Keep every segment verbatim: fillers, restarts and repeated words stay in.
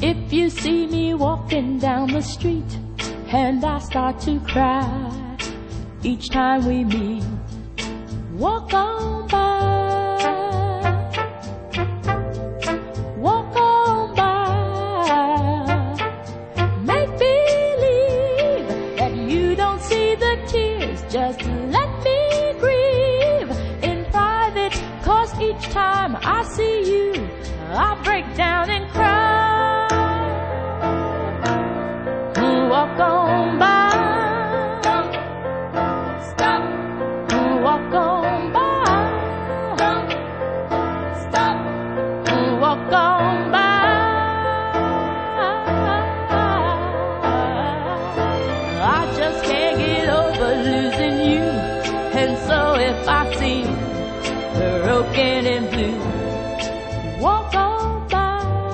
If you see me walking down the street and I start to cry each time we meet, walk on by, walk on by. Make believe that you don't see the tears, just let me grieve in private, 'cause each time I see you I break down and cry. Walk on by, stop, walk on by, stop, walk on by. I just can't get over losing you, and so if I seem broken and blue, walk on by.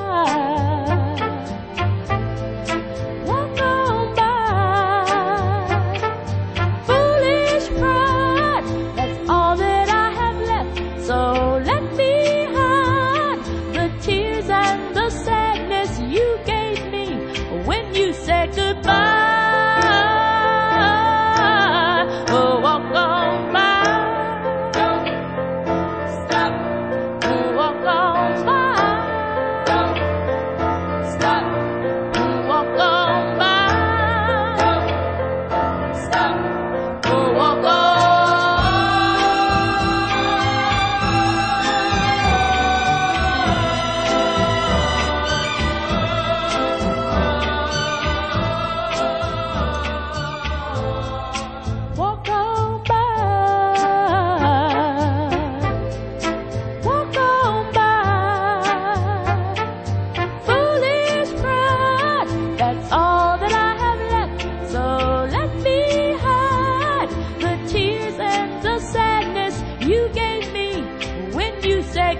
You said goodbye. Oh, walk on by. Don't stop. Oh, walk on by. Don't stop. Oh, walk on by. Don't stop. Oh, walk on. You gave me when you said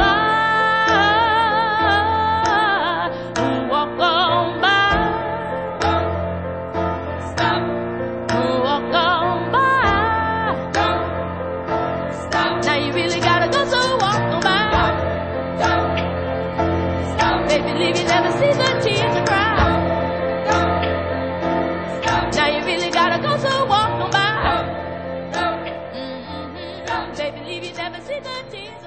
goodbye. Walk on by. Don't stop. Walk on by. Don't stop. Now you really gotta go, so walk on by. Don't stop. Baby, leave you never see the tears to cry. Don't stop. Now you really gotta go, so walk on by. Baby, leave you never see the tears.